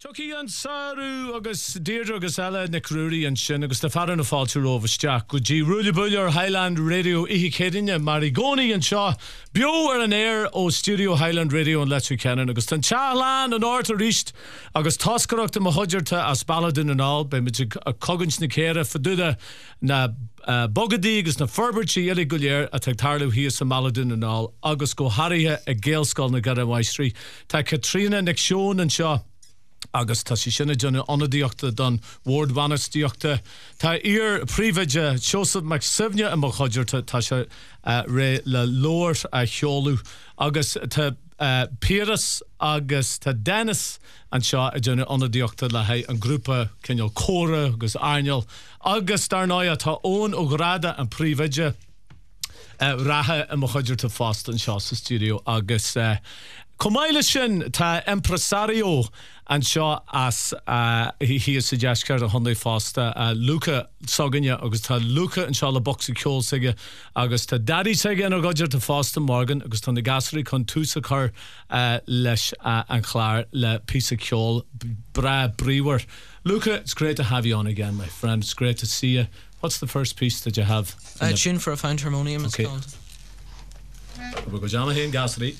Tucky an Saru agus Deirdre agus Ella na Crúri an sin agus na faran na fáilte rovasteach go dí rúla builear Highland Radio ihe cédaine Marigoni an seo bio ar an air ó Studio Highland Radio an leitú ceann agus tan tealáin an áirt a ríist agus tascareachta mo hoidirta as baladin an áil be mit a cogans na céire faduda na bogadí agus na ferbertí éidir go léir a teagtarlú hí sa maladin an áil agus go harithe a géalscáil na gada maistrí tá Katrina Nic Sean an seo agus tá sí sinna dúna anadíochta don Ward Vanastíochta tá príomhaide Joseph McSivne a mo choidirta tá se ré le lóir a cheolú agus tá Píras agus tá Dennis an seo a dúna anadíochta le haid an grúpa cinneal córa agus airneal agus darnáide tá ón ó gráda an príomhaide rathe a mo choidirta fásta an seo sa studio agus Comáile sin tá impresario an seo as hí is suggestceir a hondé fásta Luca Soganne agus tá Luca an seo le boxa ceol sige agus tá Daddy sige an goidir tá fásta Morgan agus tá na gasarí chun túsa chur leis an chláir le písa ceol bra bríwer. Luca, it's great to have you on again, my friend. It's great to see you. What's the first piece that you have? A tune for a found harmonium, it's called. We'll go down here in gasarí.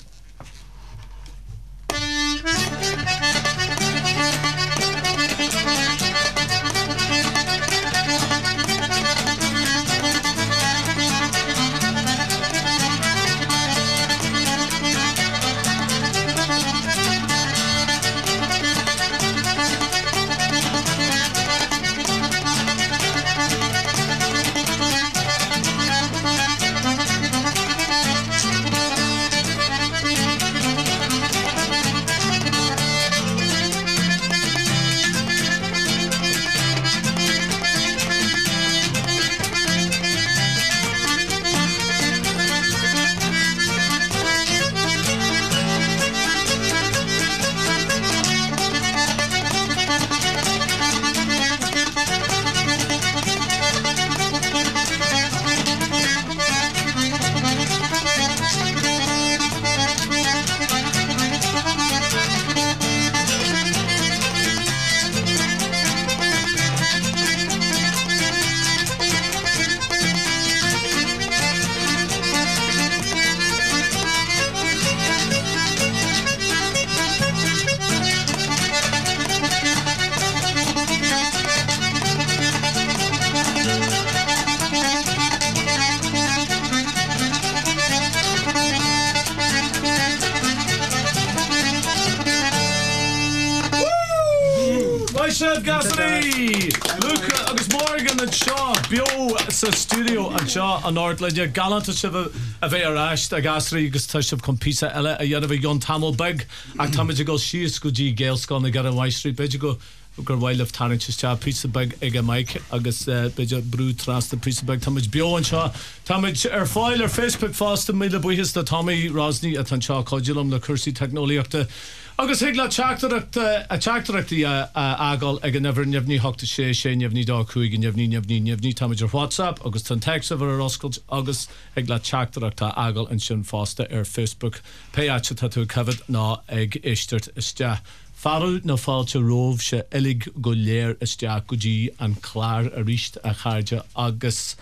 Luca agus Morgan an seo bio sa studio an seo an áirt le galanta sibh a bheith aráist a gasarí agus tá sibh chun písa eile a dhéanamh Jon Tamil beg ach táidir go síos go dtí géalscáil na gar an Maistrí beidir go gur bhhaileh tarintiste písa beg ag a maic agus beidir brú trasta písa beg táid bio an seo táid ar fáil ar Facebook fásta míle buchas de Tommy Rosny a tan seo codilm le cursaí technoliaachta agus hig le teachtarachtaí agáil ag an never neamhní hochta sé neamhní dá chuig neamhní táid ar WhatsApp agus tan text ar oscailt agus ag le teachtarachta agáil an sin fásta ar Facebook peáte tá tú cefad ná ag éisteart iste. Farú na fáilte rómh se ilig go léir isteach go dtí an chláir a ríist a chairde agus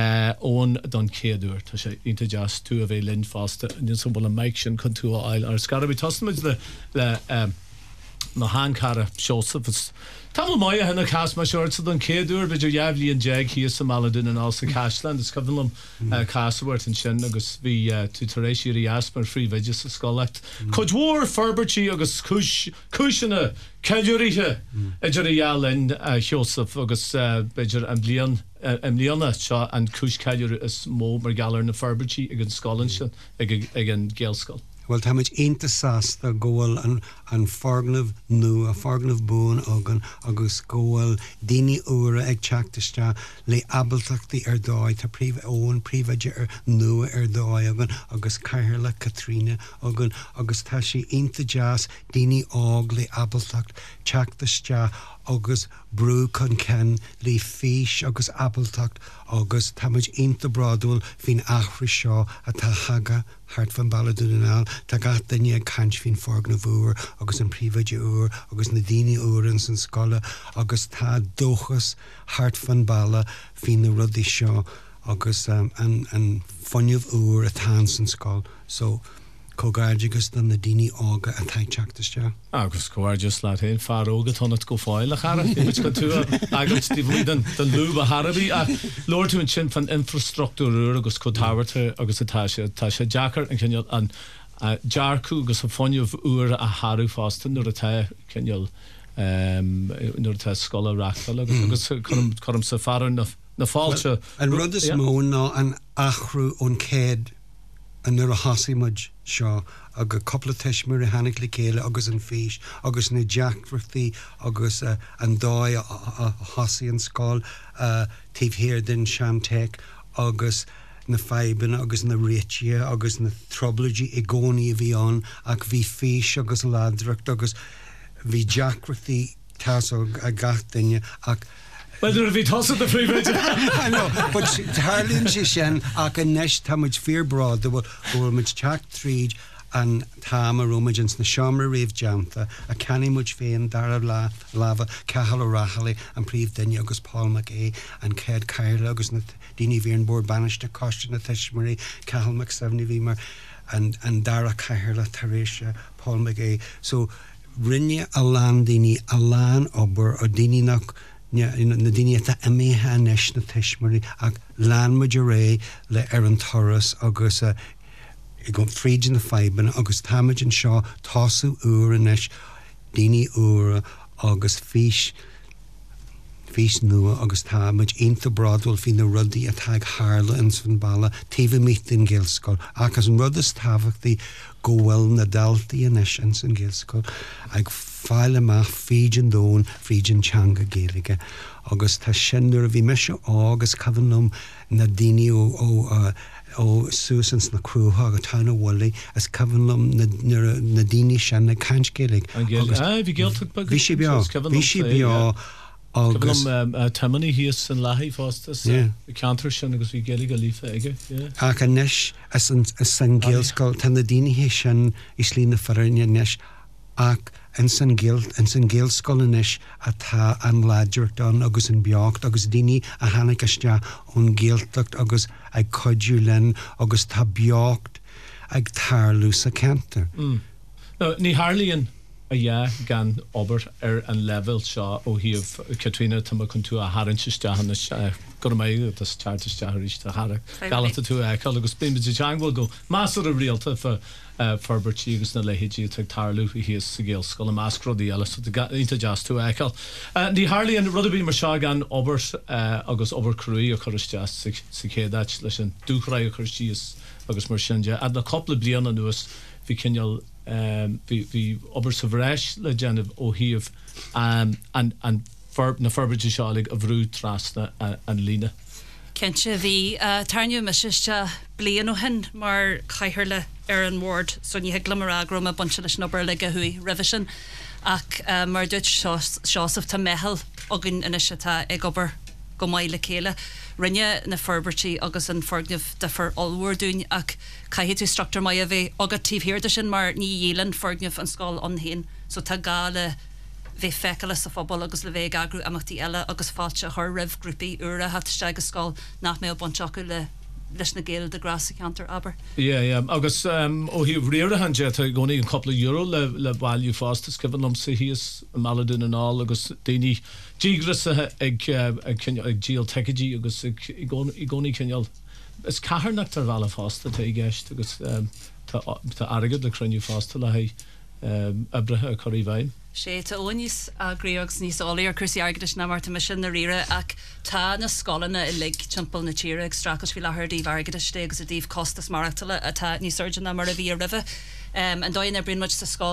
ón don céadúir tá sé inta deas tú a bheith linn fásta in san bhfuil a meic sin chun tú a ail ar scarabí tasmuid le na háncara seosafas Tamil mai hena cas ma short so don céadúir beidir jabhlí an jeg hí sa maladin an also Cashland is covenlam caswort an sin agus bhí tú taréisií asmar frí veidir sa scolacht Codwar ferbertí agus cúisina ceúrithe idir ialin Joseph agus beidir an bliana seo an cúis ceúir is mó mar galar na ferbertí ag an scolan sin ag an géalscoil. Well, táid intasas a ggóil an fargnamh nu a fargnamh bún agan agus ggóil daoine uaire ag teachtaiste le abaltachtaí ar dóid tá ón príomhaide ar nua ar dóid agan agus caithear le Katrina agan agus tá sí inta jazz daoine ág le abaltacht teachtaiste agus brú chun cen lí fís agus appeltacht agus táid inta bradúil hín achra seo a tá haga hart fan ballaúnaál tá gat daine cant hín forg na bhúr agus an príomhaide úr agus na daine úr an san scola agus tá dóchas hart fan balla hín na rudí seo agus an foniuh úr a tá san scol so Cogardigus dan na dini ága a taiteachtaiste. Agus cogardigus lá hén far óga tónat go fáil a chara. Imid go tú agus tí bhí den lúba Harabí a lór tú an sin fan infrastruktúr agus co táharte agus tá sé Jackar an cinneal an Jarcú agus a foniuh úr a Harú fástan nuair a tá cinneal nuair a tá scola rachtal agus chum sa faran na fáilte. An rud is mó ná an achrú ón céad an nuair a hasaimid seo agus coppla teismúir a hanig le céile agus an fís agus na deachreachtaí agus an dóid a hasaí an scáil tíbhhéir den seanteic agus na feiban agus na réitie agus na troblaidí i gcónaí a bhí an ach bhí fís agus ládracht agus bhí deachreachtaí tasó a gach daine ach Well, there bhí tosa the freebridge. I know, but Harlíonn sé sin ach an neis táid fearbrád bhfuil muid teach tríd an táma rómaidjans na seomra réomh deanta a canimúid féin dar lava cehal ó rachalaí an príomh daine agus Paul McGee an céad cairle agus na daoine bhíon bór baniste coiste na teismarí cehal McSeveny bhí mar an dara cairle taréis Paul McGee. So rinne a lán daoine a lán obair ó daoine nach na daine a améthe neis na teismarí ach lánmuid a ré le ar an toras agus I go fríd na feiban agus táid an seo táú úr inis daoine úra agus fís nua agus táid inta bradúil hí na rudaí a teag hála in san balla taobh mícht in Gaelscoil ach as an rud is táhachtaí go bhfuil na daltaí inis in san Gaelscoil ag fáil amach fríd dón fríd an teanga Gaeilge agus tá sin nuair a bhí meise agus cabhannom na daine ó Susans na crútha agus tána bhlaí as cabhannom na daine sin na cant Gaeilge bhí sé beá agus tamani híos an lahí fástas cantar sin agus bhí Gaeilge lífa aige ach an neis as san Gaelscoil tá na daine hé sin is lí na farine neis ach in san Gaelscoil inis a tá an láidirt an agus an beacht agus daoine a hanig iste ón Gaeltacht agus ag coidú len agus tá beacht ag tarlú sa cantar. Ní Harlíonn a gan obair ar an level seo ó híomh Caitríona tá chun tú a haintteanna go mé tas teartteiste a Har galanta tú eáil agus bíimiid teanghil go más a rialta forbertí agus na lehéidí ag tarlú híos sa Gaelscoil a máscrodí eile inta jazz tú eáil. Ní Harlíonn rudabí mar seo gan obair agus obair cruí a chuiste sa chéadait leis an dúchraí a chutíos agus mar sinide a na coppla bliana nuas bhí cinneal hí obair sa bhreis le déanamh ó híomh na forbeirtí seálaigh a bhrú trasna an lína. Kense bhí tarniu meiste blian ó hin mar caiithir le ar an ward son ní heglamara grom a bunch leis nobar le gahui revision ach mar dúirt seosamh tá mehel agin inisiatá ag obair go maiile céile rinne na forbertí agus an forgnimh de for allúdún ach caihi tú structar mai a bheith agad tíbhhéirde sin mar ní dhélan forgnimh an scáil anhéin so tá gála bheith feiceala sa phobal agus le bheith agrú amachtaí eile agus fáilte th rih grúpaí ura hatiste agus scáil nach mé bunch acu le leis na Gael de Grasa cantar aber. Agus ó híomh riar a hanse a gcónaí an coppla euro le bhailú fástas cyfannom sa híos maladún an áil agus daoine dígrasa ag díal tecaidí agus i gcónaí cinneal. Is caharnach tar bhela fásta tá i gceist agus tá agad le cruniú fásta le abrathe a choirí bhaim. sé tá óníos a gréogs níos álaíar cuasí airgeis na marta sin na rire ach tá na scolanna i lig timpil na tíre ag strachas fi lethirdaí bhargeiste agus a díomh costas marachtaile a tá ní surgeon na mar a bhí a rih an dóin ar brin muid sa scáil tá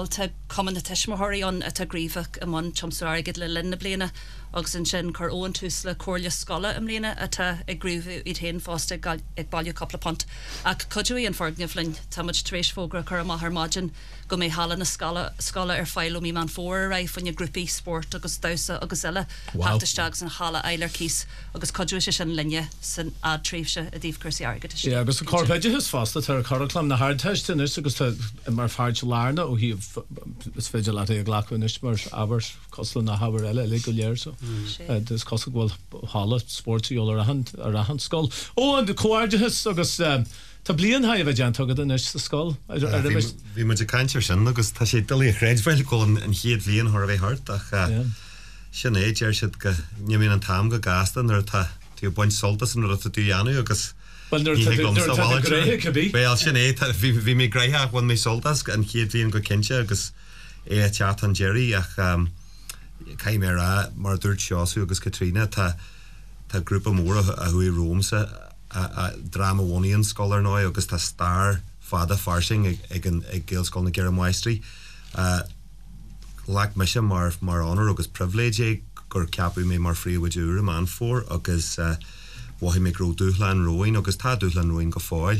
cuman na tiismothirí an a gríomhach am an chomsar agad le linna bliana agus an sin chur óan tús le cóirle scola am líana atá ag grúh iad héin fásta ag bailú coppla pont ach coidúí an forgneamhlinn tá muid trééis fógra chur am th maidin go mé hála na scala ar fáilú mí man fór ra fanne grúpi sport agus dausa agus eile háteteag an hála eiler kís agus coidú se sin linne san a tríomhse a dtíobhcursaí agad. agus a corbeide is fásta tar a chorlam na hardteiste is agus mar fáilte lána ó hí is féidir le a ghlacuin is mar aber cosla na habar eile le go léir so. Dus cos bhfuil hála sportúil ar a han sscoil. Ó an de cóirdehes agus tá blion ha bheith deantagad in is sa sscoil. Bhí mu caiintear sin agus tá sé dalí réidhil go an chiad bhíon thir bheith hart ach sin éidir si go nimíon an tam go gastan ar tá tú buint soltas an rud a dúanú agus Well, sin é bhí mé greithe bhain mé soltas an chiad bhíon go cinse agus é teat an Jerry ach cai mé ra mar dúirt seáú agus Katrina tá grúpa mór a thuí Rómsa a dramahhaíon scolar ná agus tá star fada farsing ag géalscoil na Geire Maestri leach me se mar honor agus privilege gur ceapú mé mar fríomhúra man fór agus wahí mé grú dúchlein roin agus tá dúchlein roin go fáil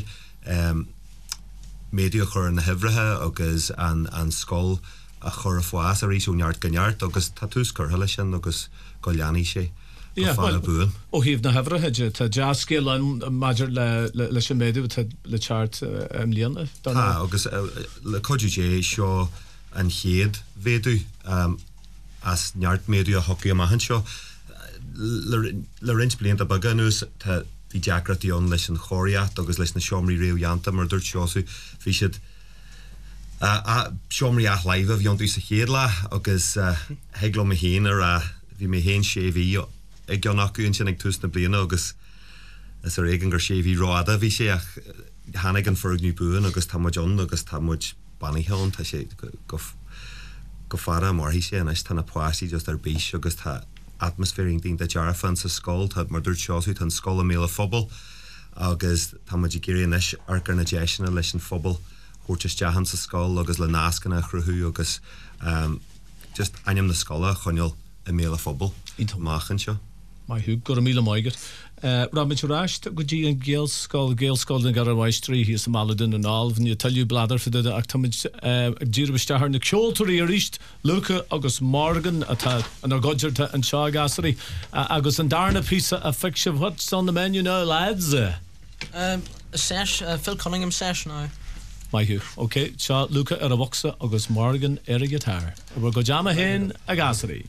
média chur na hibrethe agus an scoil a chur a fáas a rísúneart ganneart agus tá túscur lei sin agus go leanaí sé ó híomh na hebreheide tá jazzcéil an maidir le sin méadú le chart líana agus le codúé seo an chéad véadú as neart méadú a hoci amachchan seo le rins blianta baganús tá bhí deacratíón leis an choiriacht agus leis na seomraí réomhheanta mar dúirt seoú bhí siad seomraí ath laimh bhí an dús a chéad le agus heaglam a héanaar a bhí mé héon séhí ag gan acuún sin ag tús na bliana agus is ar éigen gur séhí ráda bhí sé ach hánig an fergniú buin agus tá John agus tá muid baníthe tá sé go fara mar hí sé an is tána páistí just ar bís agus tá atmosféring dín de jarafan sa sscoil tá mar dúirt seáú tan scoil a méle fphobal agus tá muid géiríon is arcar na deisina leis an phobal chuirtas dehan sa scoil agus le nácanna chruthú agus just aim na scola chuneil a méle fphobal máchan seo. Mai húb go míle maigad. Ra mit ráist go dtí an géalscoil na Geire Maestri hí sa Maladin an álh ní talú bladar fi ach tamid ddíirbhstear na ceoltarí a ríist Luca agus Morgan atá an godirta an seo gasarí agus an darna písa a fiction what's on the menu now lads? A sesh, Phil Cunningham sesh now. Mai hú, ok, seo Luca ar a boxa agus Morgan ar a gitar. We're go jam a hen a gasarí.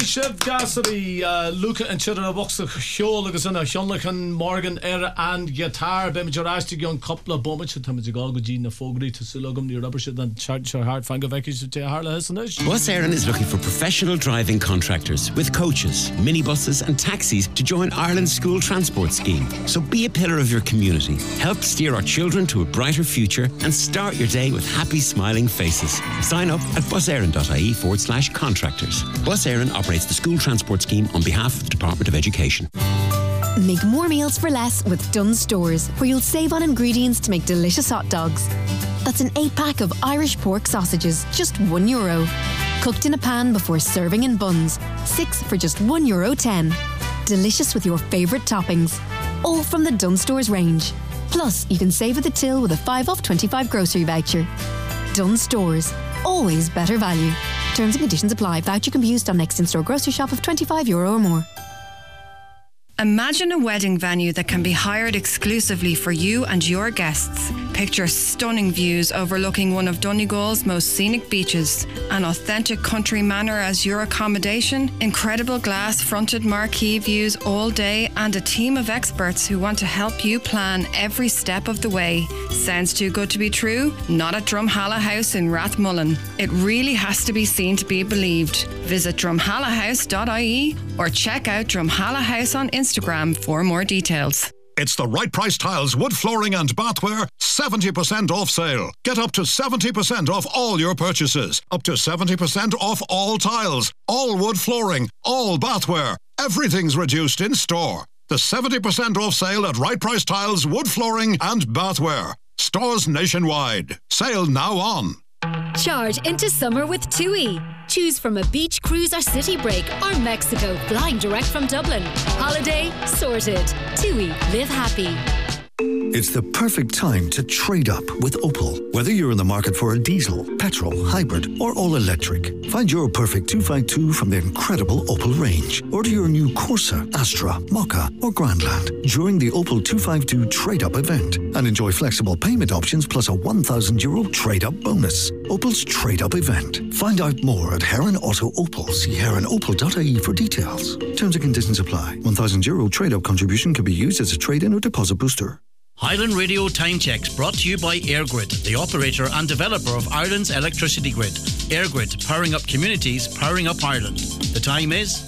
Sib Gassery, Luca and Children of Box of Shola, and a Shonlacan Morgan Air and Guitar, Bemjarasti on couple of bombage to Tamajago Gina Fogri to Sulogum, the rubber shit and charge your heart, Fangavekis to Harla Hessenish. Bus Éireann is looking for professional driving contractors with coaches, minibuses, and taxis to join Ireland's school transport scheme. So be a pillar of your community, help steer our children to a brighter future, and start your day with happy, smiling faces. Sign up at buseireann.ie/contractors. Bus Éireann operates the school transport scheme on behalf of the Department of Education. Make more meals for less with Dunnes Stores, where you'll save on ingredients to make delicious hot dogs. That's an 8-pack of Irish pork sausages, just €1. Cooked in a pan before serving in buns, 6 for just €1.10. Delicious with your favourite toppings. All from the Dunnes Stores range. Plus, you can save at the till with a 5 off 25 grocery voucher. Dunnes Stores. Always better value. Terms and conditions apply. Voucher can be used on next in-store grocery shop of €25 or more. Imagine a wedding venue that can be hired exclusively for you and your guests. Picture stunning views overlooking one of Donegal's most scenic beaches, an authentic country manor as your accommodation, incredible glass-fronted marquee views all day, and a team of experts who want to help you plan every step of the way. Sounds too good to be true? Not at Drumhalla House in Rathmullen. It really has to be seen to be believed. Visit drumhallahouse.ie or check out Drumhalla House on Instagram for more details. It's the Right Price Tiles wood flooring and bathware 70% off sale. Get up to 70% off all your purchases. Up to 70% off all tiles, all wood flooring, all bathware. Everything's reduced in store. The 70% off sale at Right Price Tiles wood flooring and bathware. Stores nationwide. Sale now on. Charge into summer with TUI. Choose from a beach cruise or city break or Mexico flying direct from Dublin. Holiday sorted. TUI. Live happy. It's the perfect time to trade up with Opel. Whether you're in the market for a diesel, petrol, hybrid or all-electric, find your perfect 252 from the incredible Opel range. Order your new Corsa, Astra, Mokka or Grandland during the Opel 252 trade-up event and enjoy flexible payment options plus a €1,000 trade-up bonus. Opel's trade-up event. Find out more at Heron Auto Opel. See heronopel.ie for details. Terms and conditions apply. €1,000 trade-up contribution can be used as a trade-in or deposit booster. Highland Radio Time Checks brought to you by AirGrid, the operator and developer of Ireland's electricity grid. AirGrid, powering up communities, powering up Ireland. The time is...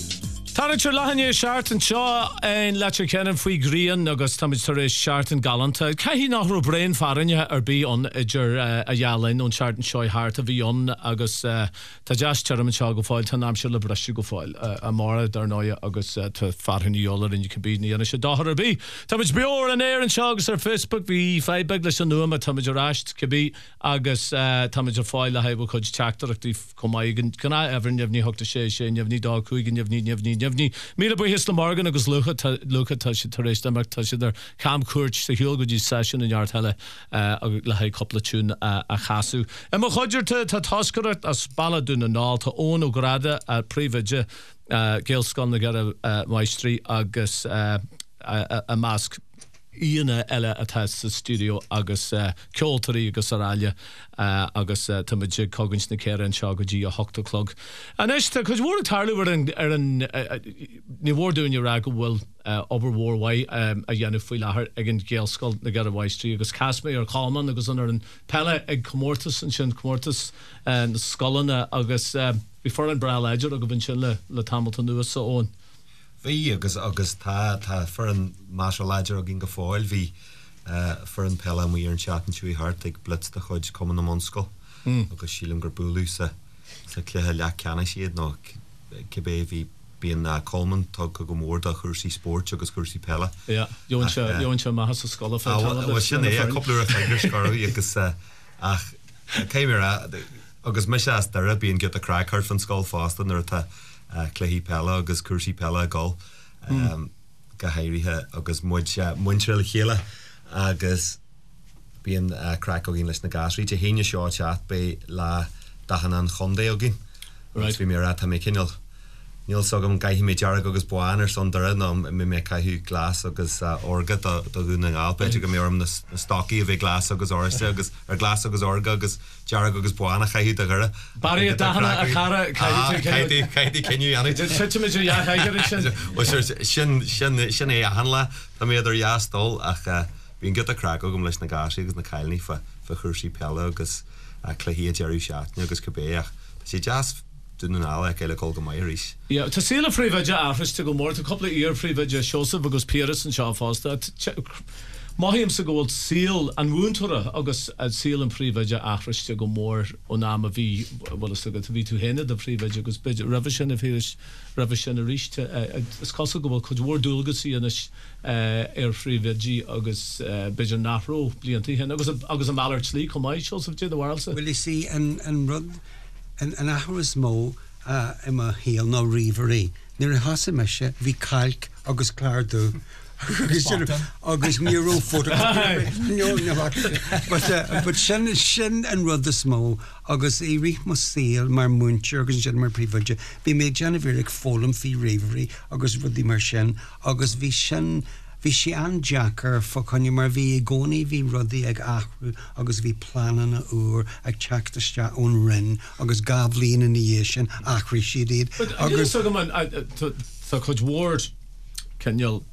Tánair lehane seart an seo an leite ceann faoi gríon agus táid tar éis seart an galanta. Caihí nach ru brain farinne bí an idir a dhealainn ón seart an seo háart a bhí an agus tá deas tearm an seo go fáil tá nám se le breise go fáil a mara dar náide agus tá farhann íolar in cabbíní ana se dáthar bí. Táid beor an éir an seo agus ar Facebook bhí feibeg leis an nuam a táid aráist cabbí agus táid ar fáil le hebh chuid teachtarachtaí comáigen gná ever neamhní thugta sé neamhní dá chuig neamhní Míle bu his le Morgan agus Luca tá si tar éis amach tá si ar cam cuairt sa hiúil go dtí session in jaar heile le ha coppla tún a chaasú. Mo chuidir tá tascarat as baladún an ná tá ón ó grada a príomhaide géalscan na gar maistrí agus a másc íana eile atá sa studio agus ceoltarí agus aráile agus táid cogans na céir an seo go dtí a 8 o'clock. An éiste chud bhór tarlú ar an ní bhórúine ra go bhfuil oberhórhaid a dhéanamh faoi láthair ag an géalscoil na gar bhaistrí agus casmé ar cháman agus an ar an pelle ag comórtas an sin comórtas na scolanna agus bhí for an bra leidir a go bhain sin le tamilta nuas sa ón. Bhí agus tá for an marshal leidir a gin go fáil bhí for an pelle mí ar an seatan túí hart ag blitz de chuid cuman na monscoil agus sílim gur búlú sa cléthe le ceanna siad nó cibé bhí bíon Coleman tá go mór a chuirsí sport agus chuirsí pelle. Joan se maithas sa scola sin é a coppla a feigirscarú agus ach céimar agus me se dara bíon get a crackart fan scáil fástan ar tá cléhí pelle agus cuirsí pelle gáil go héirithe agus muintre le chéile agus bíon crack ó gin leis na gasrí te héine seo teat be le dahan an chondé ó gin bhí mé tá mé cinil Níl sogam gaithí mé dearg agus buáin ar son dara ná mé caithú glas agus orga do gún an gáil beidir go mé orm na stocí a bheith glas agus orsa agus ar glas agus orga agus dearg agus buáin a chaithú a gara. Barry a dahanana a cara caithí ceniu anna. Sin é a hanla tá mé idir jaastal ach bhíon gut a crack agam leis na gáisi agus na cailní fa chuirsí pelle agus chluhíad dearú seaachne agus cobéach. sé jazz dún ála eile col go maiéis. Ja, Tá síle fríomhide afriste go mór a coppla íar fríomhide seosamh agus Pierce an seo fásta. Maihíim sa ggóil síl an bhúntóra agus síl an príomhide afriste go mór ó ná a bhí bhil go bhí tú héine de príomhide agus beidir rahah sin a bhíris rahah sin a ríiste. Is cos go bhfuil chud mhór dúlagus íanis ar príomhide agus beidir nachró blianttí hen agus an máir slí chu maiid seosamh dé bhhailsa. Will you see an rud an ahras mó im a héal ná riverí. Níor a hasa meise bhí calc agus clárdú. agus míró fóta but sin an rud is mó agus é rith mo síl mar múntir agus sin mar príomhaide bhí méid Genevieve fólam fí riverí agus rudí mar sin agus bhí sin Bhí sé an Jackar fo chunne mar bhí gcónaí bhí rudaí ag achrú agus bhí planan a úr ag teachtaiste ón rinn agus gablín in dhé sin achrí siad iad. Agus tá chud mhór ceal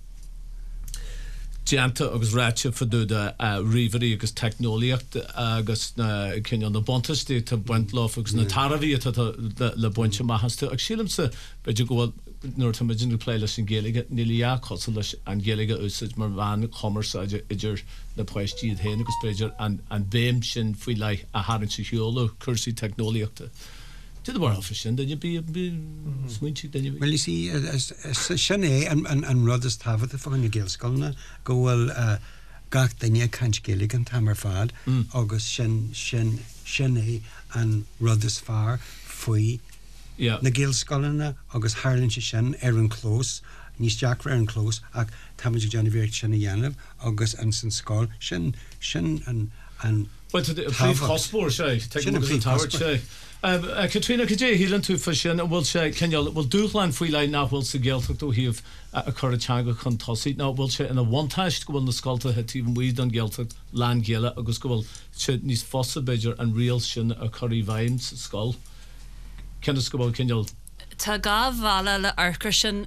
Dianta agus ráte faúda riverí agus technoliacht agus cinne na bontastí tá buint lá agus na tarhí le buinte maihasú ag sílamsa beidir gohfuil nuair tá midin pléile sin géige nília cosal leis an géige úsid mar bhain commerceide idir na poistíad héana agus beidir an bhéim sin faoi lei a háann sa heolú cursaí technoliaachta. Did war for sin then you be smuintig then you well you see sin é an rud is tafad fo an gelskolna go well gach daine kant gelig an tamar fad agus sin é an rud is far foi na gelskolna agus Harlan sin an close nís Jack an close ag tam Genevieve sin Janov agus an sin skol sin an but the hospor sé tower sé Katrina Kajé hílan tú fa sin bhfuil sé ceal bhfuil dúchlein faoi le nachhfuil sa ggéaltachtú híomh a chuteanga chun tosaí ná bhfuil sé ina bhaintáist go bhfuil na scoiltathe tíomh muid an ggéaltacht lean géile agus go bhfuil sé níos fosa beidir an rial sin a choirí bhaim sa scáil. Ceannas go bhfuil ceal? Tá gá bhela le arcar sin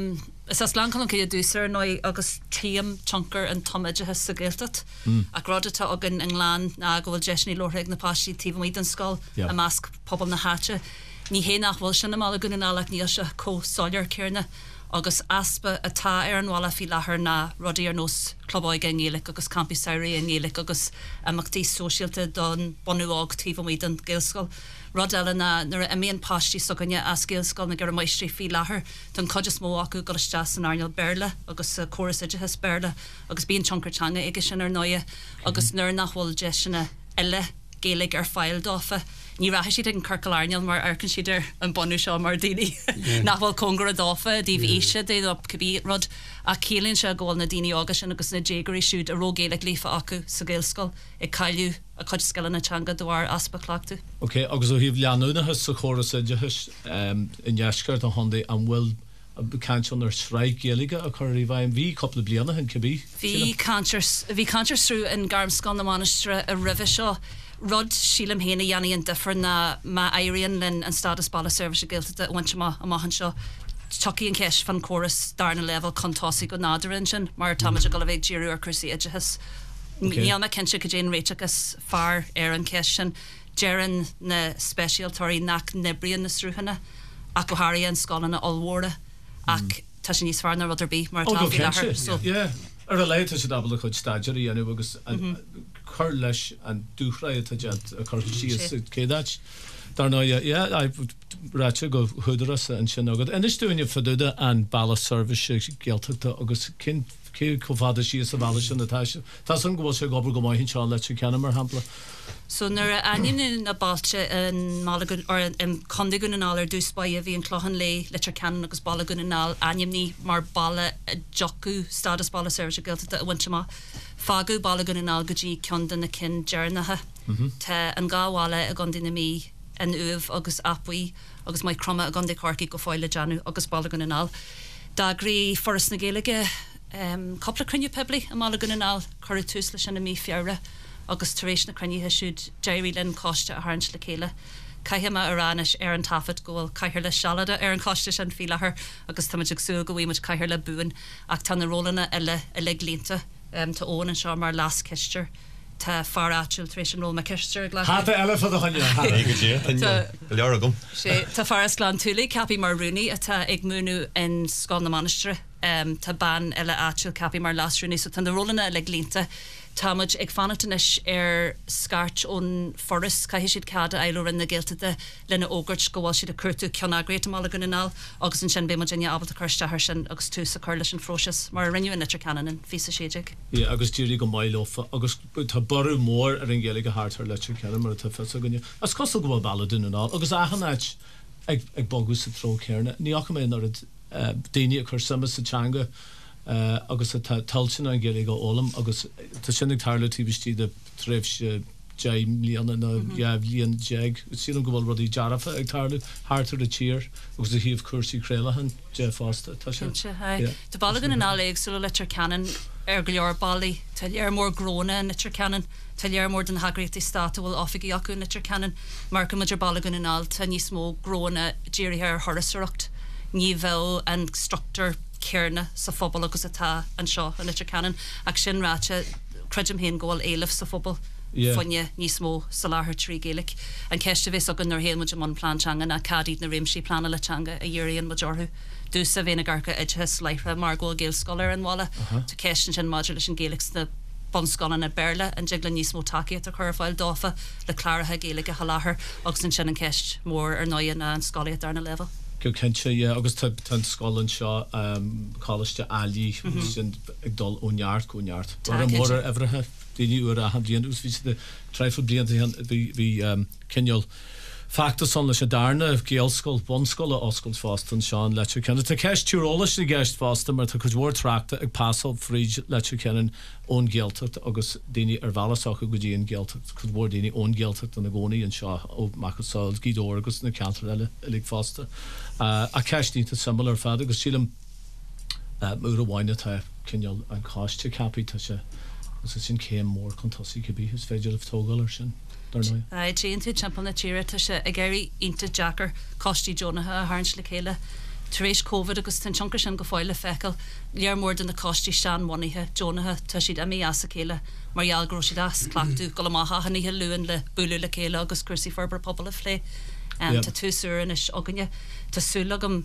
is lang an cé dúsar nó agus tíam chunkar an tomiidethe sa ggéaltat a grádatá agan an glán na go bhfuil deisní lorthaigh na pastí tíomh muid an scáil a measc pobl na háte. Ní hé nach bhfuil sin amala gun nálaach níos se cóáilear céirna agus aspa atá ar an bhla fi lethir na rudaí ar nós clubáige an ggéalaigh agus campi saoirí an ggéalaigh agus amachtaí sóisialta don bonúág tíomh muid an ggéalscoil. Rod eile na imíon pastí soganne as ggéalscoil na gur maistrí fi lethir don codas mó acu go iste san Arneil Berle agus choras idirthes Berle agus bíon chunkartanga ige sin ar nóie agus nuair nachhfuil de sinna eile géalaigh ar fáil dófa. Ní rathe siad an carcalarneal mar arcan siidir an bonú seo mar daoine nachhfuil congur a dófa díomh éise dé op cabbí rud a célíonn se ggóil na daoine agus sin agus na dégarí siúd a rógéalaigh lífa acu sa ggéalscoil i caiiliú a chuid scaile na teanga dohar aspa clachtú. Ok, agus ó híomh leanúnathe sa choras idirthes in dheisceart a hondaí an bhfuil cantion ar sreig géalaige a chuirí bhaim bhí coppla bliana an cabbí. Bhí cantir srú in garmscán na manistre a rih seo. Rod sílam héna dhéanaí an difar na má éiríonn linn an status balla service a ggéalta a bhaint a maihan seo tuí an ceis fan choras darna level contásaí go nádarin sin mar táid a go bhéh ddíú ar crusaí idethes. Níl me cinse go déon réiteachgus far ar an ceis sin dearan na speisialtóirí nach nebrion na srúhanna a go háirí an scálanna allhóra ach tá sin níos fearna rudidir bí mar tá lethir. Ar a leite sé dabal a chud staidirí anú agus chur leis an dúchraid a chu sí cédáit. Dar ná ráte go chuidiras an sin agad. Inis dúine faduda an balla service géalteachta agus cé cófada sí a bhela sin natáise. Tá san go bhfuil sé gobar go maithinn seán leit ceanna mar hapla. So nuair aimimú na bailte an málagun or an condigun an áir dúspáid a bhí an chlochan le litir cean agus ballagun an ál aimimní mar balla jocu status balla service géalteachta a bhaintama fagu ballagun an ál go dtí ceandan na cin dearnathe. Tá an gáháile a gan duine mí an uv agus apui agus mai croma a gonde corki go foile janu agus balagun an al. Dagri forest na Gaelige couple crunne pebli a malagun an al corritus leis an mi fiara agus taréis na crunne hisúd Jerry Lynn Costa a harns le céile. Caihima Aranis an tafet goal caihir le shalada an costa an filahar agus tamajig su go much caihir le buin ach tan na rolana ele glínta to own and show mar last kisture ta far actual tradition roll ma kisture glas Hata ele for the hanya ta faras glan tuli capi mar Rooney ta ag munu in Scon the monastery ta ban ele actual capi mar last Rooney so tan the rolana ele glínta Tamaj ag fanatanis skart on forest ca hisid cada eilor in na gilte de lena ogurt goal si de curtu cionna great malagun an al agus an sin be Virginia abal a cursta her sin agus tú sa curlish and frocious mar renew in nitcher canon and fisa shejig. Yeah, agus dúri go mailofa agus tá baru mór ar an Gaelige hart her litcher canon mar tá fisa gunne. As costal go baladun an al agus ahanach ag bogus sa tro cairna. Ní ach mé nar daine chur sama sa changa agus talsin an Gaelige ólam agus tá sinnig tarla tíbistí de trefs jaim líana na jav lían jeg sílam go bhfuil rudí jarafa ag tarla hartar a cheer agus a híomh cursí créalahan je fásta tá sin. De balagan an aleg so litcher canon go bali tal mór grona in litcher canon tal mór den hagréti stata bhfuil ofigi acu in litcher canon marca maidir balagan an al tá níos mó grona Jerry her horasaracht ní bheith an structure Cairna sa phobal agus atá an seo a litcher canon ach sin ráte crujum hen goal éileh sa phobal funne níos mó sa láthir trí Gaelic an ceiste bhés agan nar héilmuid am an plantanga a cadíd na réimsí plana letanga a dúiríon majorhu dúsa bhéna garca idhes leithre mar ggóil Gael scholar an wala to ceistin sin maidir leis an Gaelics na bonscolan na Berla an jigla níos mó takeíat a chuirfáil dófa le cláirithe Gaelige a láthir agus an sin an ceist mór ar 9 na an scolaíocht ar na level. Go kense agus tan Scotland seo college ali sin ag dul ónjaart goneart. Mar mór everthe déine uair a ha blian ús ví de treifel blian vi Kenol facta son leis a darna Gaelscoil bonscoil a oscail fast an seán leitú cennen. Tá ceist túrólas na gceist fásta mar tá chud mór trachta ag pasal fríd leitú cennen ón Gaeltacht agus daine ar bhealaach go dtíon Gaeltacht chud mór daine ón Gaeltacht an na gcónaí an seo ó Macasáil Guido agus na cantar eile lig fásta. A ceist nínta similar fad agus sílam múr a bhaine tá cinneal an cáiste capi tá se sin céim mór contasí go bí hús féidir of tógal ar sin. Tríonn champion na tíire tá se a géirí inta Jackar costí Jonatha a harns le chéile taréis COVID agus tan tioncar sin go fáile fecail lear mór den na costí sean monithe Jonatha tá siad a mí as a chéile mar ealgró siad as clachtú go maitha haníthe luúin le buú le chéile agus cursí farbar pobl a phlé tá túsúrin is aganne tásúlagam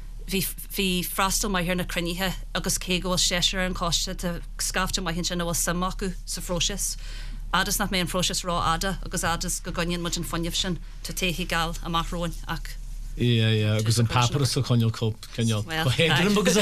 hí freistal mai hir na cruníthe agus cé gohfuil séisiir an coiste tá scafte mai hin sin bhfuil samachú sa frósis. Adas nach mé an frósis rá ada agus adas go gonnean mu an fonneh sin tá téhí gal amach roin ach. agus an papar a chuneil cop ceneal agus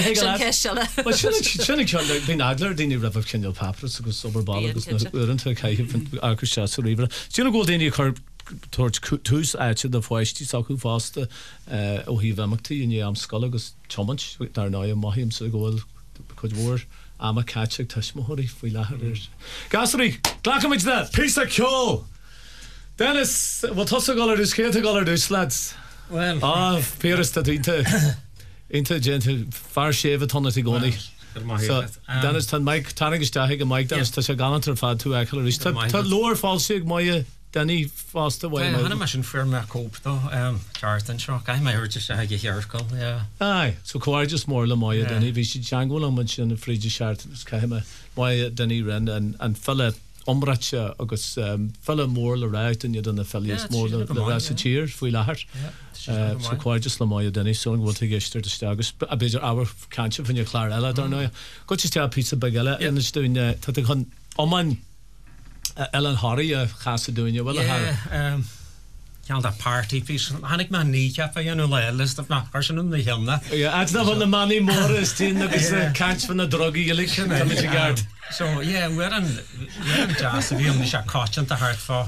bhín aglar daoine rabh ceneal papar agus oberbal agus uanta caiithh acu se sa riomhre. Dúna ggóil daoine chu tuairt tús áite de foiisttí acu fásta ó hí bheachtaí in am scoil agus chomant dar ná a maihíim sa ggóil chud mór am a catseach tuismothirí faoi lethir. Gasarí, ghlachaid le písa ceol. Dennis, bhil tosa gáir dús céta gáir dús lads. Well, Píras tá inte gentle far séh tonna í gcónaí. Dennis tan Mike tánagus deigh a Mike Dennis tá sé galantar fad tú eil rí. Tá lór fáilsaigh mai Danny fásta bhil. Hanna me sin fear me cóptó Charlton seo cai mé hurte se ag hearcail. Ai, so choir just mór le mai Danny bhí si teanghil an sin na fríide seart caiime mai Danny ren an felle omratse agus felle mór le ráit in den na fellies mór le ra sa tír faoi lethir. So choir just le mai Danny so bhil géisteir de agus a beidir áhar canse fanne chlár eile darna. Go te pizza bag eile in dúine tá chun omman Ellen Harry a chasa dúine bhfuil Ceall a party fís hanig me ní ceap a dhéanú le list of nach ar sin na heamna. Na bhil na maní mór is tí agus cant fan na drogaí ilicin gard. So wear an jazz a bhíom se cáint a hartfá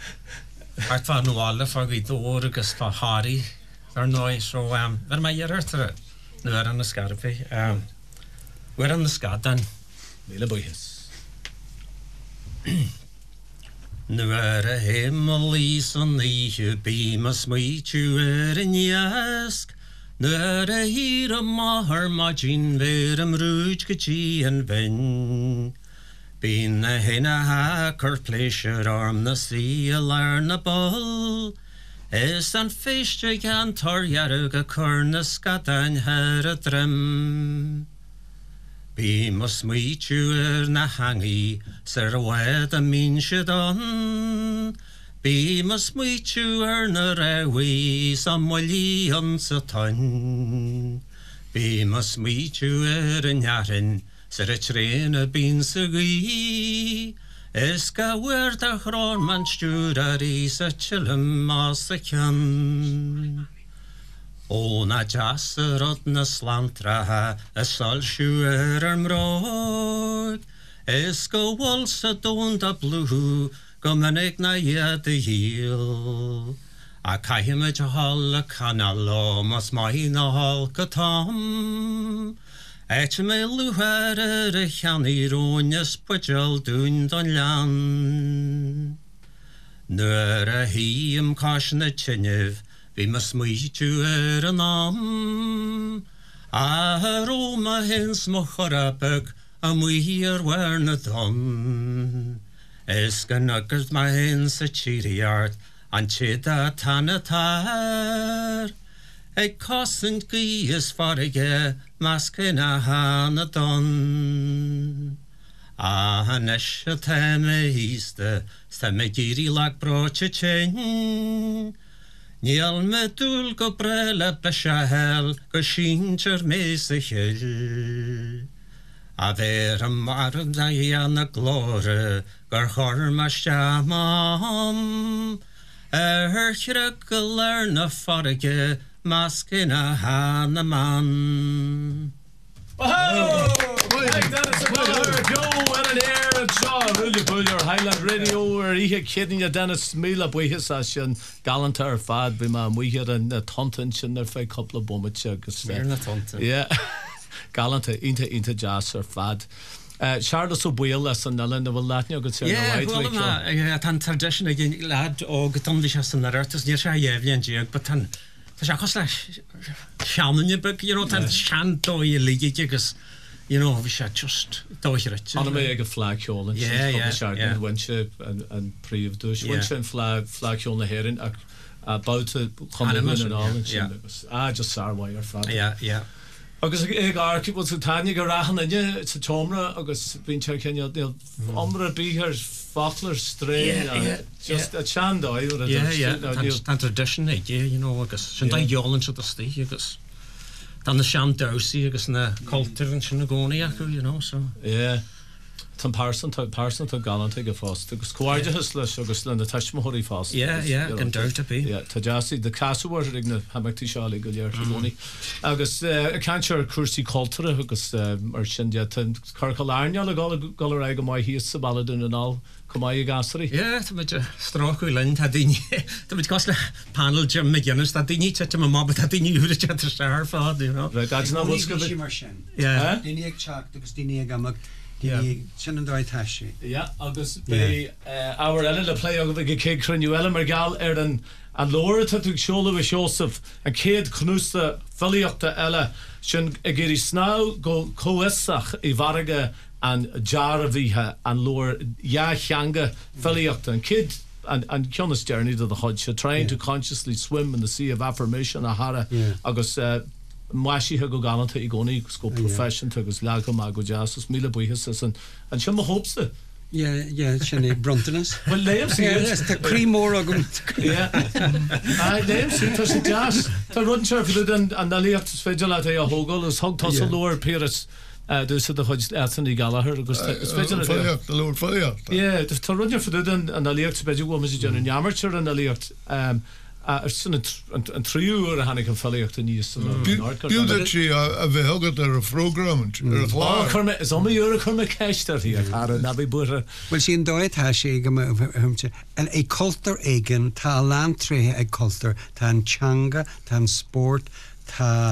nuála fá go dó agus fá háí ar 9 so bhar mai dheartar nu ar an na scarpaí. Wear an na scadan. Míle buchas. Nu a hemel is an ihe bemas smuitiú an jask. Nu a hir a mahar majin ver am rúj gotí an ven. Bín a hinna hacker pleasure arm na sí a larna ball. Is an feiste gan torjarug a curna skadain her a drim. Bí mas muitiúr na hangi ser a wed a minse don. Bí mas muitiúr na rawi sam wali an sa ton. Bí mas muitiúr a njarin ser a trein a bín sa gui. Is ga werd a chron man stúr a rís a chillum as a kjan. O na jasser od na slantra a sol shuer mrog. Is go wals a don da blue go manig na yad a heel. A kaim a jahal a canalo mas mai na hal katam. Et me luher a chani rones pujal dun don lan. Nur a hiem kashna chinnev. Vi mas muitiúr an am. A Roma hins mocharapag a muir werne don. Es gan agad ma hins a chiriart an chida tanna tar. Eg cosint gi is farige maskin a hana don. A hanesh a teme histe stemme giri lag broche chen. Nial me dúl go brele besahel go sinter mes a hill. A ver a marm da na glore gur chorma shamam. Chire go lerne farige maskin a hana man. Oh! Joe and an air and Shaw, really good. Your Highland Radio, or ihe kidding you, Dennis Mila, buhis as yon galantar fad, be man, we here and a tonton, shin there for a couple of bummets, We're not tonton. yeah, galanta, into jazz or fad. Charles O'Boyle, as an Ellen, will Latin, you could say, yeah, well, I tan tradition again, lad, or Gatumdish as an artist, near Shayevlian Jig, but tan. There's a cost shaman you book, you know, tan shanto you league, you know, we should just do it. On a mega flag hole and yeah. Winship and pre of douche. Winship and flag hole in the herring about to come in and all. And just sorry why you're fat. Yeah. Agus ag was Tanya go rahan and it's a tomra agus been checking your umra be her fatler strain just a chando tan tradition you know agus sin da jolan so the stay agus dan the sham dousy agus na culture and shinagoni acu you know so yeah tan person to galant go fast agus quaide huslas agus lenda tashmohori fast can doubt be ta jasi the castle word igna hamacti shali go year money agus a cancer cursi culture agus mar shindia tan carcalarnia le golar go mai hi sabaladun and all Comai gasri ta mit strachu lind had dini ta mit cosle panel Jim McGinnis that dini chat ma mob that dini ure chat star fad you know right that's not what's good dini ag chat agus dini ag amag sin an dóid taisi. Yeah, agus be our le play of the kid Crunuela Mergal an Laura to shoulder with Joseph and kid Knusta Filiota Ella sin agiri snow go coesach I varga and Jaraviha and Laura Yachanga Filiota and kid and Kiona's journey to the Hodge trying to consciously swim in the sea of affirmation Ahara agus Mashi go galanta igoni go profession tugus lago mago jasus mila buhis and shima hopes the sinna Bruntanas. Well names the creamor agum names to jazz to run for the and the left federal at a hogol is hog toss lower Paris dus the Hodge Anthony Gallagher agus the Lord Fire to run for the and the left special woman is an amateur and the left and trio or Hannah Felliocht in use. Build she a vehicle or a program. Kermit is only your Kermit cash there here. Nabi Butter. Well, she enjoyed how she and a culture again, ta lantre a culture, tan changa, tan sport, ta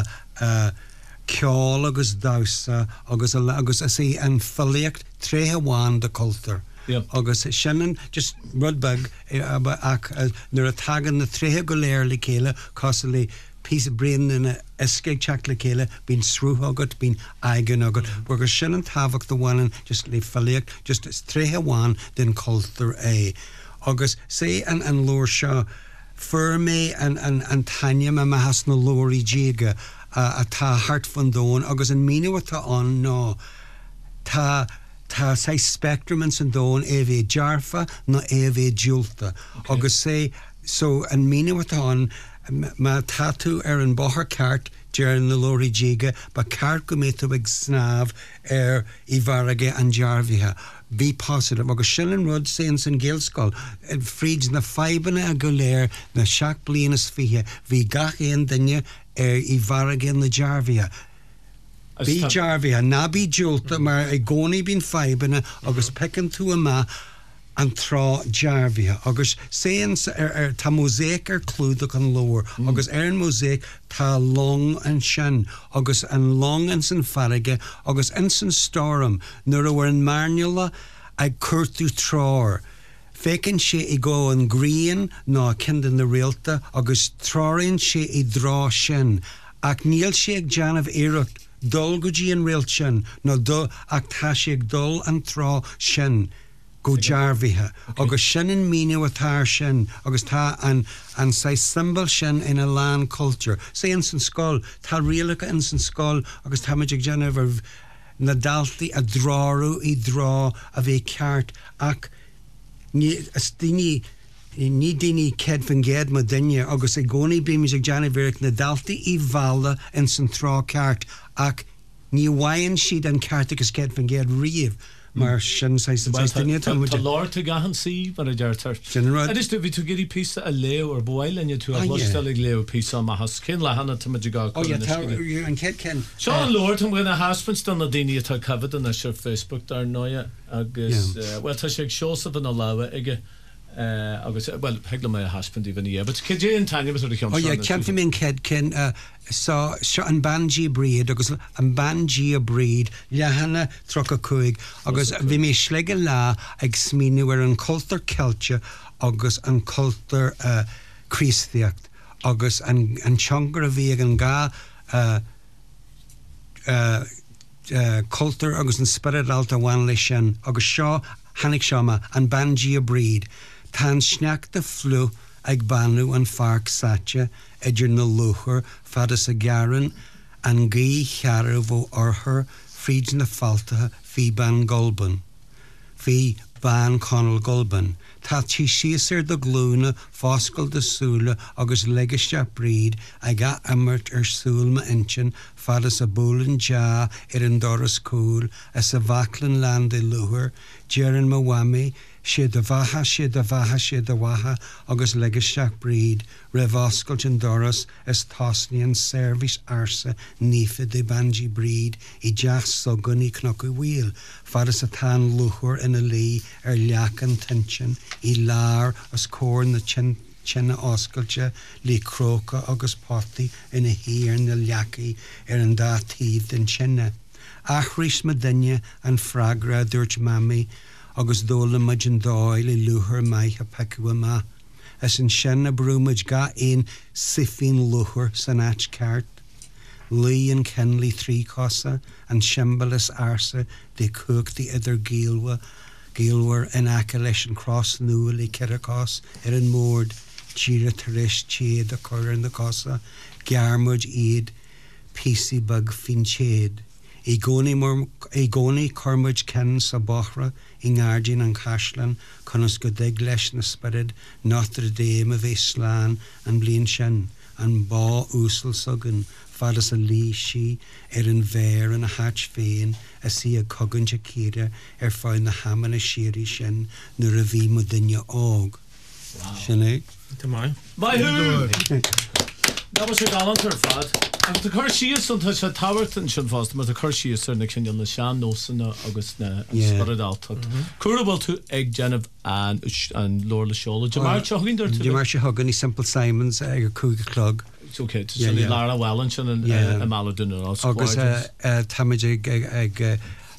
Kjol agus dausa agus a see and Felliocht trehe wan the culture. agus sinnan just rudbag ach nuair a tagan na tríthe go léir le chéile cos le pí brean in a escaig teach le chéile bín srú agat bín aigen agat agus sinnan táhacht do bhhain just le fallíocht just is tríthe bháin den cultúr é agus sé an lór seo Ferme an taine me has na lórí díige a tá hart fan dón agus an míú atá an ná tá sé spectrum an san dón bhé dearfa nó bhé dúlta agus sé so an míú atá an má tatú an báthar ceart dear na lórí díige ba ceart go métu ag snáb I bharige an dearbhíthe. Be positive agus sin rud sé san géalscoil fríd na feibanna a go léir na seach blianas fihe hí gach éon duine I bharige na dearbhíthe. Bí dearbhíthe ná bí dúlta mar I gcónaí bín feibanna agus pecan tú amach an trá dearbhíthe agus sé tá mosaíc clúdach an lóir agus an mosaíc tá long an sin agus an long an san farige agus an san storm nuair a bhfuair an marneala ag curtú trár. Fécinn sé I go an gríon ná cindan na réalta agus tráonn sé I drá sin ach níl sé ag deanamh éireacht dul go dtí an réalt sin nó ach tá sé ag dul an trá sin. Go dearbhíthe agus sin in míú atá sin agus tá an sé symbol sin ina lán culture. Sé in san scóil tá rialacha in san scóil agus tá muid ag déanamh na daltaí a dráú I drá a bheith ceart ach ní daoine ced fan géad má duine agus ag gcónaí bíimiis ag déanamh na daltaí I bhalla in san trá ceart ach ní bhhainn siad an ceart agus ced fan géad riamh. Mar sin sé Tá láir tú gahan sí mar a deirtar. Is tú bhí tú gurí písa a léo ar bhile tú a bhstal ag léo písa a has cin le hanna tá gá an ced cin. Seo an Lord an bhfuin a haspans don na daine atá cabhad an ar Facebook dar nóia agus well tá sé ag seosamh an a láha ige agus well hegla mé a haspand íhan é, but cé dé an taine was cean. Ceanfi mén ced cin seo an banjí bríd agus an banjí a bríd lehanana trocha cuaig agus bhí mé sleige lá ag smíniú ar an cultúr Ceilte agus an cultúr Chríostaíocht agus an teangar a bhí ag an gá cultúr agus an spiridalta bhain lei sin agus seo hanig seama an banjí a bríd tá sneachta flu ag banú an farc saite idir na luchar fadas a garan an gaí chearú bó orthar fríd na faltathe hí ban Golban. Hí ban Conal Golban. Tá tí síosar do glúna fáscail de súla agus leigiste bríd ag a imirt ar súlma intin fadas a búlan deá ar an doras cúil as a bhaclan land I luchar dearan ma wami siad a bhaha agus leigiste bríd reváscail an doras is tosníon service arsa nífa de banjí bríd I deach sogan I knocu bhíl fadas a tan luchar ina lí ar leacan tension I lár as cór na Tsinna oscailte lí cróca agus potaí ina híar na leacaí ar an dátíomh den Tsinna. Achrís ma duine an fragra dúirt mami agus dóla muid an dáil I luchar maith a pecu ma. As an sin a brúmaid ga éon sifín luchar san áit ceart. Lí an Kenley trí cosa an simbalas arsa de cúgtaí idir Gílwar in aice leis an cross nuail I Kirracás ar an mód tíre taris chéad a chur in na cosa gearmud iad písi bag fin chéad. I gcónaí cormuid cen sa bochra I ngardín an Caisleán conas go deag leis na spirid Notre Dame a bheith sláán an blion sin an bá úsal sogan fadas a lí si ar an bhéir an a hat féin a si a cogan te círe ar fáin na haman a sirí sin nuair a bhí mo duine ág. Sin é? Tá mai. Mai hú! That was a galantar fad. And the chur síos an tá tabhairt an sin fásta, mar the chur síos ar na cinneal na sean nósanna agus na spiridalta. Cúrabal tú ag déanamh an Lord le seola. Jamar se hagin dúirt? Jamar se hagan I Simple Simons ag a cúga clog. It's okay. So ní Lara Welland sin an Maladun ar agus táid ag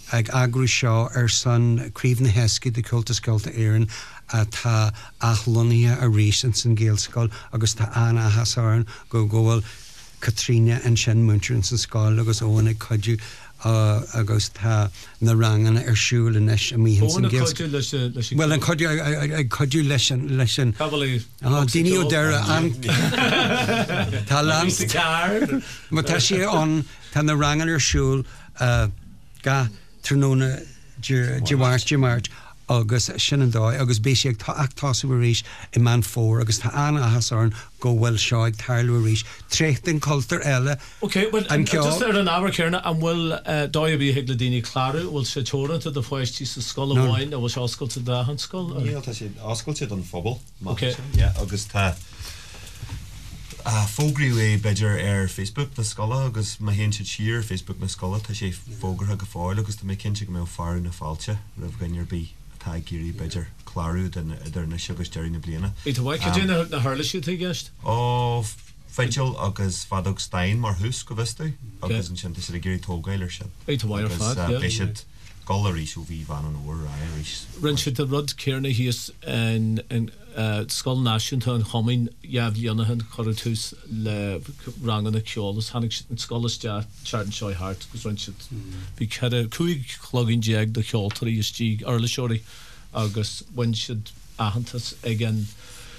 ag agrú seo san críomh na hesci de cultas Gaelta éireann tá achlónia a rís an san Gaelscoil agus tá Anna Hasáin go ggóil Katrina an sin muintir san scáil agus óna coidú agus tá na rangan siúil inis a míhann san Gaelscoil. Well an coidú leis an daoine ó deire an tá lans má tá sé an tá na rangan siúil ga tróna March agus sin an dóid agus béisi ag achtáú ríis I man fór agus tá Anna Hasáin go bhfuil seo ag tarlú ríis tréchtain cultar eile. Okay, well, just an ábhar céarna an bhfuil dóibh bhí heag le daoine chláú bhfuil sé teoranta do foiisttí sa scoil amháin a bhfuil se oscailte de an scoil? Níl tá sé oscailte an phobal. Agus tá fógraíú é beidir Facebook na scola agus ma hen siad Facebook na scola tá sé fógartha go fáil agus tá mé cinnte go mé fáú na fáilte rah gannear bí tá géirí beidir chláú idir na sigus deir na bliana. Ita bhaid cé na hálaisiú tú gceist? Feitil agus fadog Stein mar hús go bhistú agus an sin sé géirí tógáilir sin. Ita bhaid ar fad, Bisiad golarísú bhí bhan an óir airis. Rin siad a rud céarna híos an Scoil Náisiúnta an chomainn jabhlíonathan chuir tús le rangan na ceolalas hanig an scoiliste Chartan Seo Hart agus rin siad bhí cead cúig chlogin deag do ceoltarí is tí arla seoirí agus bhain siad ahantas ag an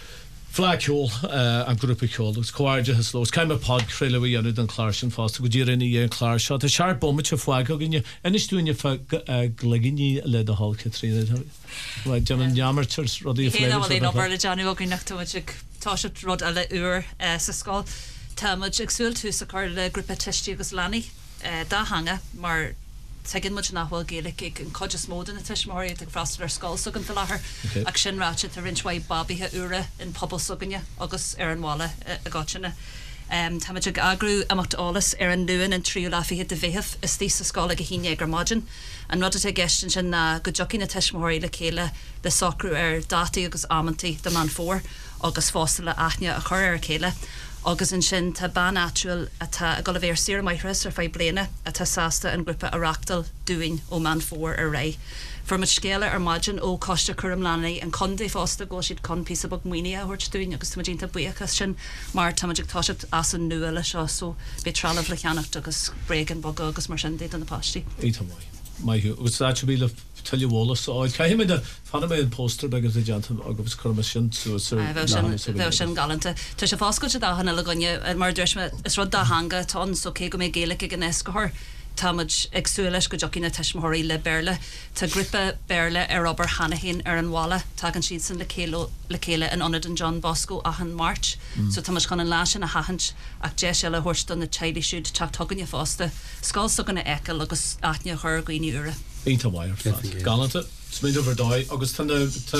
Flaceol an grúpa ceolalas coáide has lós caiim a pod chréile bhí anú an chláir sin fásta go dtíar ina an chláir seo a sear bommate foiag aginne inis dúine gleginní le a hall Katrina Deman jamarters rodí fléile le Johnny agin nachtomatic tá rod eile uair sa scáil táid agsúil tú sa chuir le grúpa testí agus leanaí dá hanga mar tegin much nachhfuil Gaelic ag an codjas mód in a tuismóí ag frastal ar scáil sugan fel láthair ag sin ráte a rinshhaid babíthe ura in pobl suganne agus ar an bhála a gáitina. Táid ag agrú amacht álas ar an nuan an tríú láfihe de bhéheh is tí sa scála go híine ag margin an rud a gestin sin na go jocí na tuismóí le chéile le socrú ar dátaí agus ammantaí de man fór agus fásta le aithne a chur ar chéile. Agus in sin tá ban actual a go bhéir sir maithras ar fé bliana a tá sásta an grúpa arachtal dúin ó man fór ar ré. For mit scéile ar margin ó costa chum lanaí an condé fásta go siad con pí bog muoine a thuirt dúin agus tuidínta buchas sin mar táidir táisiid as an nua le seo so be tralah le cheannacht agus bregan bog agus mar sin déad an na pastí. Éta mai agus that should be the tell you all so I came in the fan me poster bag of the gentleman agus commission so sir sin galanta tá sé fáscoil se dáhanana le gonne mar dúisme is rud dá hanga tá so cé go mé Gaelic ag an escoir táid agsúiles go jocinna teismthirí le Berle tá grúpa Berle ar Robber Hanahin ar an bhála tagan siad san le céile an onad an John Bosco a an March so táid chun an lásin a hahant ach de se le thuirstan na teile siúd teach tuganne fásta scáil suganna eiceil agus aithne chur gaoine ura. Einta wire galanta smid over dói agus tan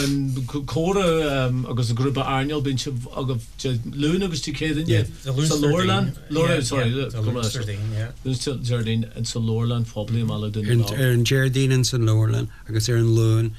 córa agus a grúpa Arneil bin se agah lún agus tí céan Lorland sorry Jardine and so Lorland probably am all dun an Jardine and San Lorland agus an lún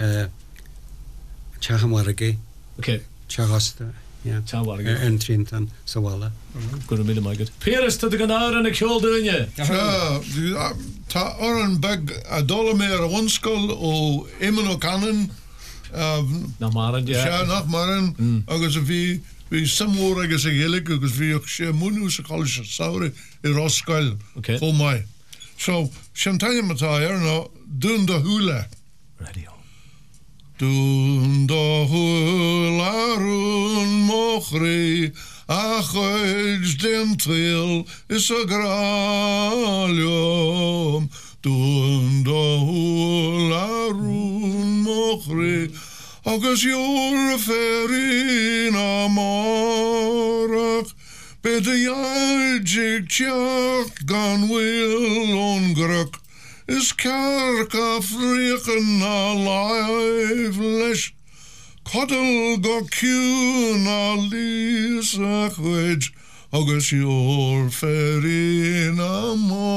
Chahamarige okay Chahasta an Trintan Sawala go mí mai good Peris to gan á an a ceol dúine tá an bag a dóla mé ar a bhanscoil ó Éimean O'Cannon nach maran nach maran agus a bhí samór agus a Gaelic agus bhí sé múnú sa choil saoire I Roscoil ó mai so sem taine matá ar ná dún do húla radio Dún do húlarún mochrí a chuid den twill is a gráliom Dún do húlarún mochrí agus jór ferin a marach bede jaig teach gan will ongruk is kerka friken a live leis Cuddle go cún a lís a chuid agus jór ferin a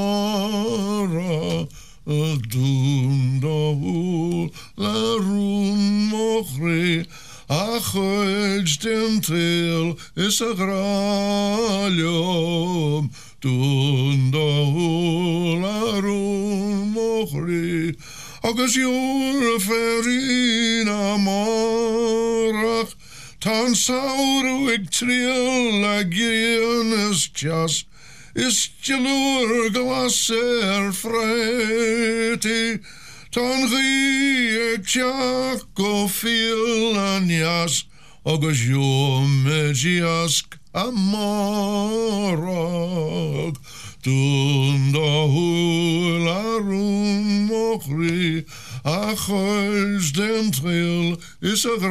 mara a dún do húlarún mochrí a chuid den til is a gráliom dún do húl arún mochri agus jór ferín amárach tan sauru ag trial a gian is jas is gelúr glas freiti tan ghi ag teach go fil anjas agus jom jiask amárach dún do húl arún mochri a chuis den trill is a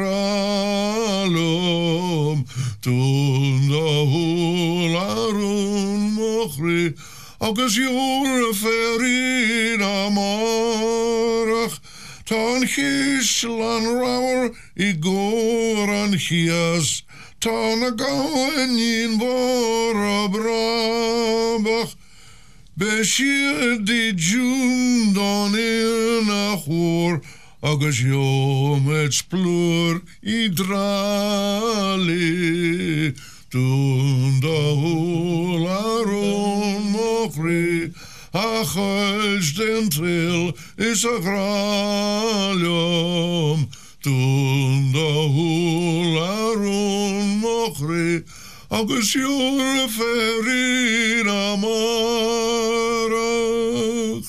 grálum dún do húl arún mochri agus jór ferín amárach tan chislan rawer I gór an chias tan a gáin bor a brabach be siad I jún don in a chór agus jom et splúr I drali dún do húl arún mochri a chuis den trill is a grálum dún do húl arún mochri agus jór ferín amárach.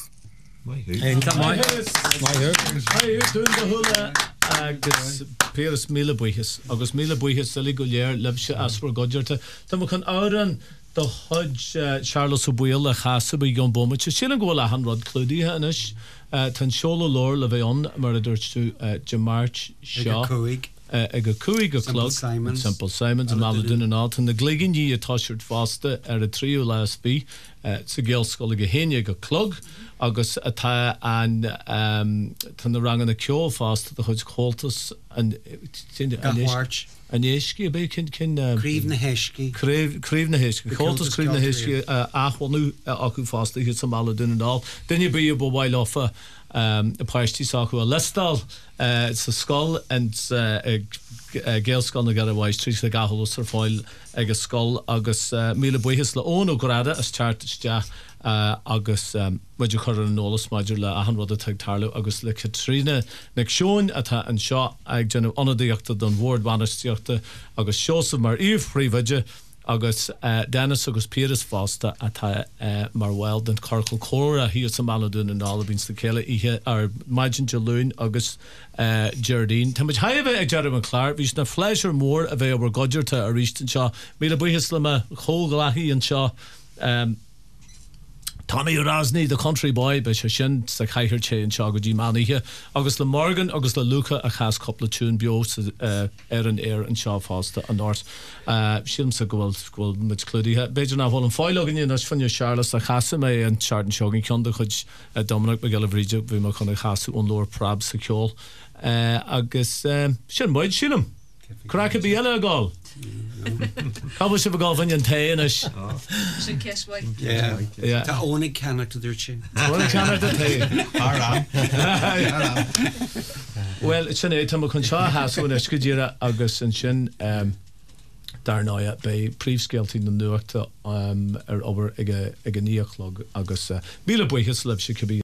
Dún do húla agus Péras míle buchas agus míle buchas sa go léir lebse asfor godjarta. Tá mo kan áran do hud Charles O'Boyle a chaasa by Gon Beaumont. Sílan go a hanrod clúdíthe inis tan seola lór le bheith mar a dúirt tú March seo. Ag a cuaig a clog Simple Simons a Maladún an áit an na gligin í a táisirt fásta ar a tríú LSB sa géalscoil go héine go clog agus atá an tan na rangan na ceol fásta a chuid choltas an éisci a bé cin Críomh na heisci Críomh na heisci choltas críomh na heisci achhánú acu fásta hit sa Maladún an áil dunne bí bo bhail ofa a páistí sacu a lestal sa skol and géalscoil na gar bhaid trí le gahalús ar fáil ag a skol agus míle buchas le ón ó grada as chartiste agus maidir chur an nólas maidir le ahanrad a teagtarlú agus le Katrina nag seoin atá an seo ag genú anadaíochta don bhór banisteochta agus seosa mar íomhríomhaide agus Dennis agus Péras fásta atá mar bhil den carcail córa hí sa Maladún an Alabíns na céile ihe ar maidin Jalún agus Gerardine. Tá muid haimh ag Jeremy Clark, bhís na fleisir mór a bheith obair godjarta a rístan seo. Míle buchas le me chóglaí an seo Tommy Rosny, the country boy, be se sin sa caiithir sé an seo go dtí maníthe agus le Morgan agus le Luca a chas coppla tún bio ar an air an seo fásta an áirt. Sílim sa gohfuil mit clúdíthe. Beidir ná bhfuil an fáilogin in as fanne Charles a chasa mé an Chardan seogin ceanda chuid Dominic McGillivray bhí mar chuna chasú ón lór prab sa ceol. Agus sin muid sílim. Crack a bí eile a gáil. Cabhfuil si bh gáil an taois. Sin ceismhaid. Tá ónnig ceannach idir sin. Ónnig ceannach a taois. Well, sin é tá chun seo hasún is go ddíire agus an sin darnáide be príomhscéaltaí na nuachta ar obair ag a níochlog agus míle buchas le si